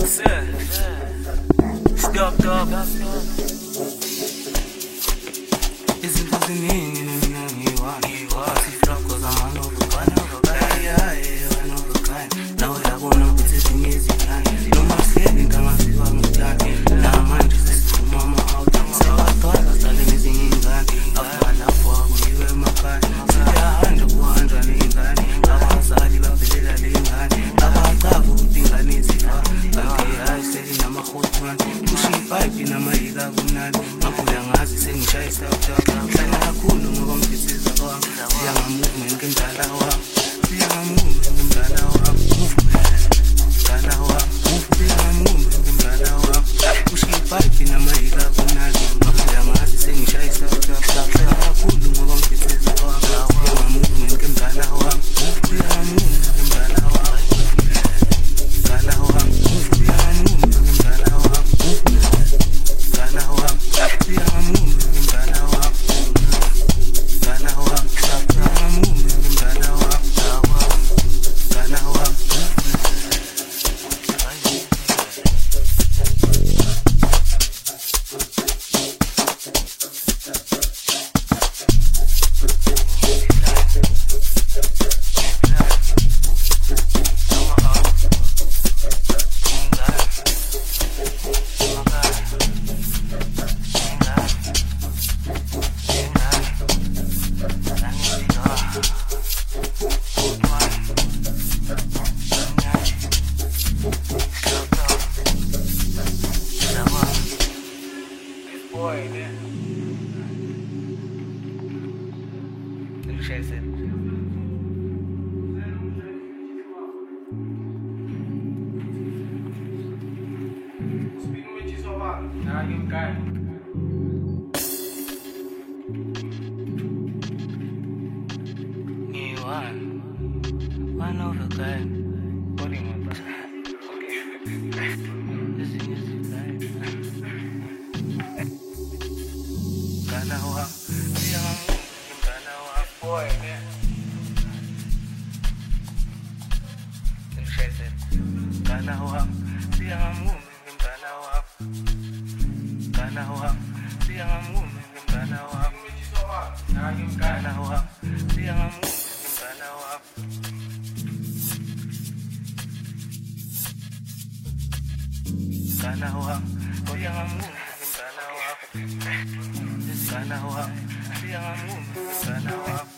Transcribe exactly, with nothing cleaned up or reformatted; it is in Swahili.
Stop, stop. Izinto ziningi mina ngiwa siflop cause I'm one of a kind of a guy. Yeah, yeah, one of a kind. Now uyabona ukuthi ezinye izingane noma sihleli ngamaziwa ngidlane la manje sesiphuma ama-out siyawagcwala sale nezinye iy'ngane afana lapho akuyiwe emakhaya siyahanja kuhanjwa ney'ngane abazali babhelela ley'ngane abacaba ukuthi ingane izifa kanti hayi seli nama-hotman kusha ipayipi namayika kumnandi ngabuya ngazi sengishaya isitawutaka hlala kakhulu ngoba ngidisiza kwami siya nga-movement ngendala wami siya nga-movement ngendala wami mdala wami siya nga-movement ngendala wami kusha ipayipi namayika kumnandi ngabuya ngazi sengishaya isitawutaka hlala kakhulu ngoba ngidisiza kwami siya nga-movement ngendala wami siya nga-movement ngendala wami mdala wami siya nga-movement ngendala wami mdala wami siya nga-movement ngendala wami mdala wami siya nga-movement ngendala wami mdala wami boy, man. Let me share it. Nah, you got it. You one, one of a kind. What do you want? Okay. This is easy, Ganawa, young Ganawa boy, man. Let me share it. Ganawa, young woman, Ganawa. Ganawa, young woman, Ganawa. Ganawa, young woman, Ganawa. Ganawa, young woman, Ganawa. Ganawa, young woman, Ganawa.